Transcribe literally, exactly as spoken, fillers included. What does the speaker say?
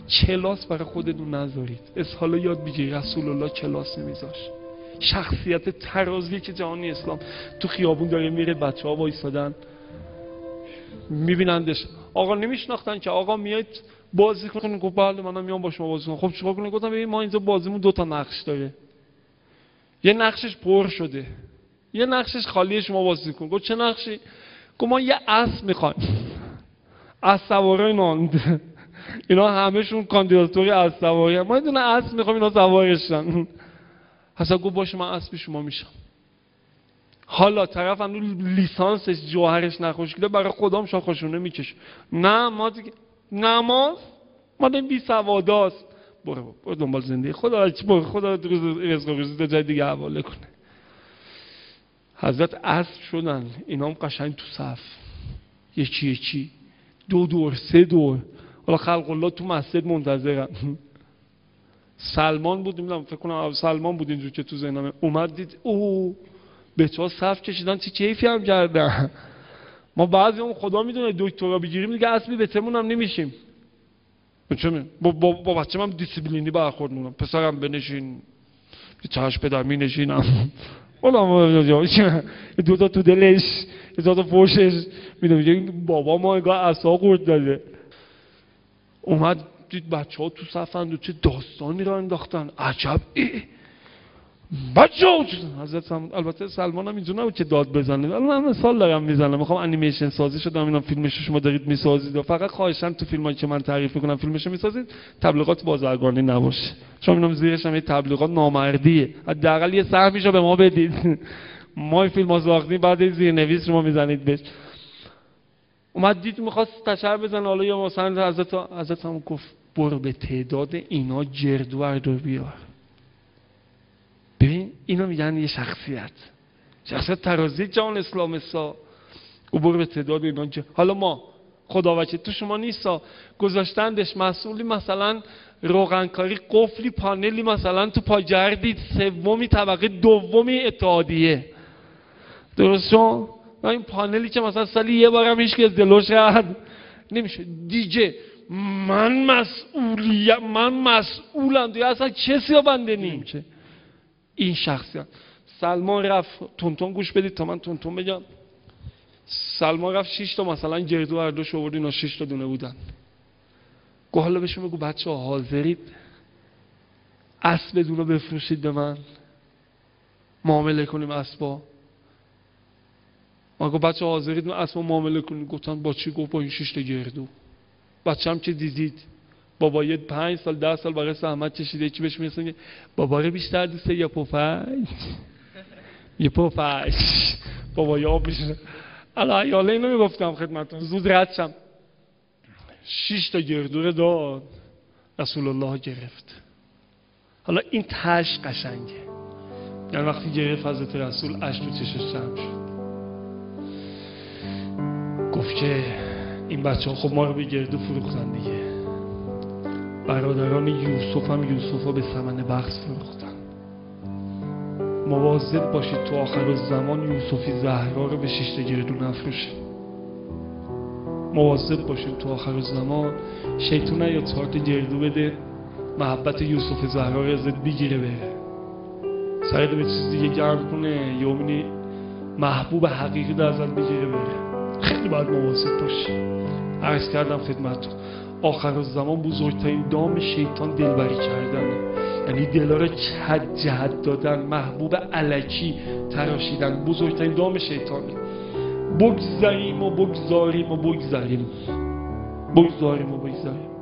کلاس برای خودتون نذارید. اسهال یاد بگیرید. رسول الله کلاس نمیذاشت. شخصیت ترازی که جهانی اسلام تو خیابون داره میره، بچه ها وایسادن میبینندش، آقا نمیشناختن که آقا میاد بازی کنه. گفت بله منم میام با شما بازی کنم. خب چیکار کنه؟ گفتم ببین ما اینجا بازیمون دو تا نقش داره، یه نقشش پر شده، یه نقشش خالیه، شما بازی کن. گفت چه نقشی؟ گفت ما یه اسب میخوایم. اسب سواره ماند، اینا همهشون کاندیداتوری اسب سواری، ما یه دونه اسب میخوایم اینا سوارشن. حسن گفت باشه من اسب شما میشم. حالا طرف هم لیسانسش جوهرش نخوشگله برای خودم شاخشونه میکشه. نه ما دیگه نماز ما داریم بی سواداست. برو برو دنبال زندگی خدا، برو خدا روز رزق و روزی جای دیگه حواله کنه. حضرت اسب شدن، اینا هم قشنگ تو صف یکی یکی دو دور سه دور. حالا خلق الله تو مسجد منتظرن. سلمان بود، نمیدونم فکر کنم سلمان بود اینجور که تو ذهنم اومد، دید او بچه‌ها صف کشیدن چه کیفی هم کردن. ما بعضی اون خدا میدونه دکترا بگیریم دیگه اصلی بهتمون هم نمیشیم. چه با با, با بچه‌م هم دیسیپلینی برخورد میکنم. پسرم بنشین، چاش پدر می نشینم. والا دو تا تو دلش، دو تا فوشش میگه بابا ما انگار عصا خورد داده. اومد دید بچه‌ها تو صفند و چه داستانی را انداختن. عجب ای بچه‌ها حضرت هم البته سلمان هم اینجور نبود که داد بزنه. الان من مثال دارم میزنم، میخوام انیمیشن سازی شدم اینا فیلمش شما دارید میسازید. فقط خواهشاً تو فیلمایی که من تعریف میکنم فیلمش میسازید تبلیغات بازرگانی نباشه، چون اینا زیرش هم یه تبلیغات نامردیه. حداقل یه سهمیشو به ما بدید. ما فیلم‌ها ساختیم بعد زیرنویس شما میزنید بهش. اومد دید میخواست تشر بزنه، حالا یا مثلا حضرت حضرت هم گفت برو به تعداد اینا جردو بردار بیار. ببین اینا میگن یه شخصیت شخصیت ترازی جهان اسلام سا. او برو به تعداد اینا جردو. حالا ما خدا وکیل تو شما نیستا گذاشتندش مسئولی مثلا روغنکاری قفلی پانلی مثلا تو پاجردی سومی طبقه دومی اتحادیه درست شد؟ این پانلی که مثلا سالی یه بارم هیچ که از دلوش رد نمیشه دیگه. من مسئولیم، من مسئولم دیگه، اصلا کسی ها بنده نیم که این شخصیت. سلمان رفت تونتون گوش بدید تا من تونتون بگم. سلمان رفت شش تا مثلا جردو اردوش آورد، اینا شش تا دونه بودن. گو حالا بهشون بگو بچه ها حاضرید اسب دونه بفروشید به من معامله کنیم اسبا. ما گفت بچه ها حاضرید اسبا معامله کنیم. گفتن با چی؟ گفت با این شش تا جردو. بچه هم که دیدید بابا یه پنج سال ده سال برای زحمت کشیده، چی بهش میرسه بابا رو بیشتر دوسته یا پفک یه پفک بابا یا بیشتر. الان ایاله اینو میگفتم خدمتون زود رد شم. شش تا گردو رو داد، رسول الله گرفت. حالا این تش قشنگه، یعنی وقتی گرفت حضرت رسول اشک تو چشش جمع شد. گفت که این بچه ها خب ما رو به گردو فروختن دیگه. برادران یوسف هم یوسف ها به ثمن بخس فروختن. مواظب باشید تو آخر زمان یوسفی زهرا رو به شش تا گردو نفروشه. مواظب باشید تو آخر زمان شیطون یا چهار تا گردو بده محبت یوسف زهرا رو ازت بگیره بره سرت به چیز دیگه گرم کنه، یا ببینی محبوب حقیقی رو ازت بگیره بره. خیلی باید مواظب باشی. عرض کردم خدمتتون آخر زمان بزرگترین دام شیطان دلبری کردنه، یعنی دلا رو کج جهت دادن، محبوب الکی تراشیدن، بزرگترین دام شیطانه. بگذاریم و بگذاریم و بگذاریم بگذاریم و بگذاریم